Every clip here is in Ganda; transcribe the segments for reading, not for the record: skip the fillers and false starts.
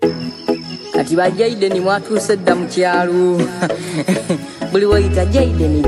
Kati ba Jaden mwatuuse dda mu kyalo. Buli wayita Jaden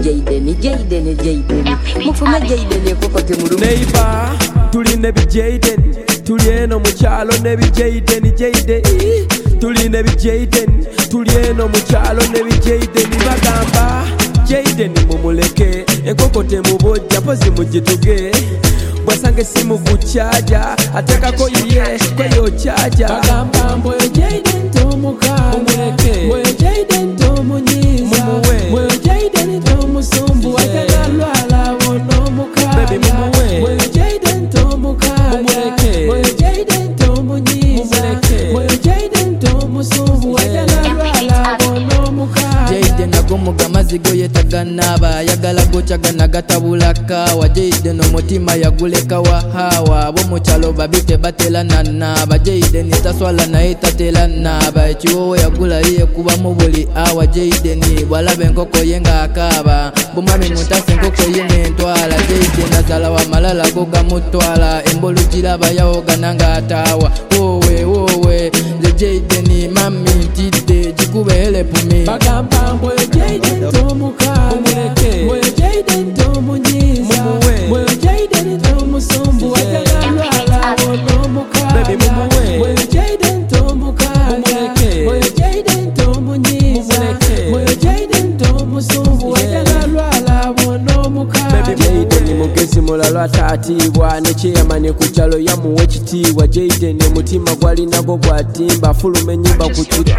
mufume Jaden kokote mu lumu. Neighbor tuli ne bi Jaden tuli eno mu kyalo ne bi Jaden tuli ne bi Jaden tuli eno mu kyalo ne bi Jaden bagamba Jaden mumuleke enkokote mu bojja pozi mugituge bwasange simu kuchaja atekako iye kweyo chaja bagamba mbwe Jaden tomuka mumuleke mbwe Jaden tomunyiza mbwe Jaden tomusumbu ajala lwala wonomuka baby mumuwe mbwe Jaden tomuka mumuleke mbwe Jaden tomunyiza mbwe Jaden tomusumbu ajala lwala wonomuka Jaden agomuga mazigo yetaganaba yagala gochagana gatabulaka wa Jaden omutima yaguleka wa hawa abo mukyalo babite batela naba Jaden taswala naye tatela naba ekiwowo yagula ye kuba mu buli awa Jaden bwalaba enkoko ye ng'akaaba bumami mutasa enkoko ye n'entwala Jaden azala wa malala go gamutwala embolu giraba yawogana ng'ataawa wowe nze Jaden mami ntidde gikube elepumi bagamba mbwe Jaden tomuka mumuleke mbwe Jaden tomunyiza mbwe Jaden tomusumbu ajala lwala wonomuka baby mumuwe mbwe Jaden tomuka mumuleke mbwe Jaden tomunyiza mbwe Jaden tomusumbu ajala lwala wonomuka baby Jaden mugezi mulala atatiibwa nekyeyamanye ku kyalo yamuwa ekitiibwa Jaden omutima gwalinago gwatimba fuluma ennyimba ku kiro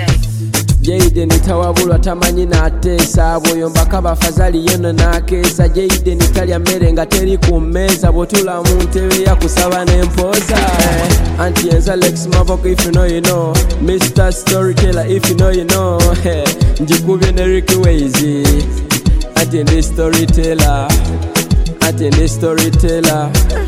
Jaden tawabulwa tamanyi n'ateesa bw'oyombako bafazali yeno n'akeesa Jaden talya mmere nga teri ku mmeeza bw'otula mu ntebe yakusaba n'empooza anti yenza Lex Mavoko if you know you know Mr. Storyteller if you know you know njikubye ne Ricky Ways anti ndi storyteller